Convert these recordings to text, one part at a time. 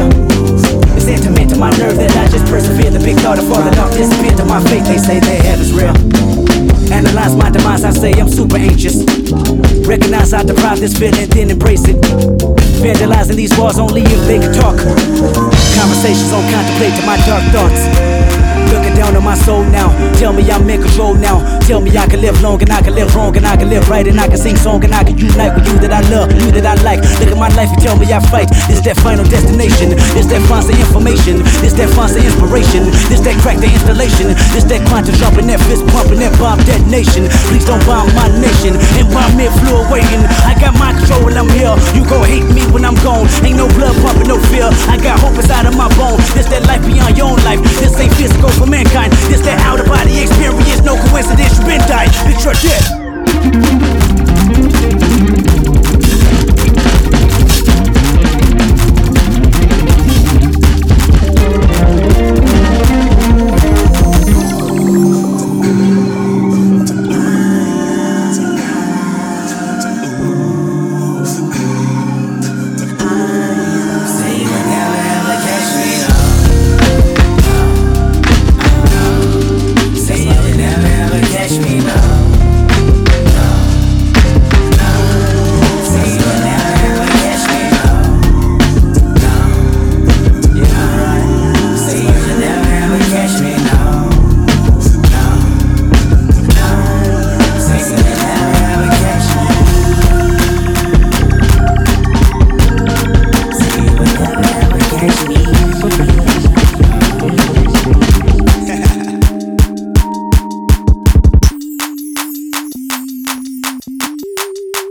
It's intimate to my nerve that I just persevere. The big thought of falling off disappear to my faith. They say their heaven's real. Analyze my demise, I say I'm super anxious. Recognize I deprive this feeling, then embrace it. Vandalizing these walls only if they can talk. Conversations on contemplating my dark thoughts. Looking down on my soul now. Tell me I'm in control now. Tell me I can live long and I can live wrong and I can live right and I can sing song and I can unite with you that I love, you that I like. Look at my life and tell me I fight. This that final destination. This that fonts of information. This that fonts of inspiration. This that crack the installation. This that quantum jumping, that fist pumping, that bomb detonation. Please don't bomb my nation. And bomb me fluid waiting. I got my control when I'm here. You gon' hate me when I'm gone. Ain't no blood pumping, no fear. I got hope inside of my bone. This that life beyond your own life. This ain't physical for mankind. This that out of body experience. No coincidence, you been dying. Picture death.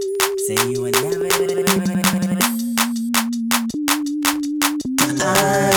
Say you would never.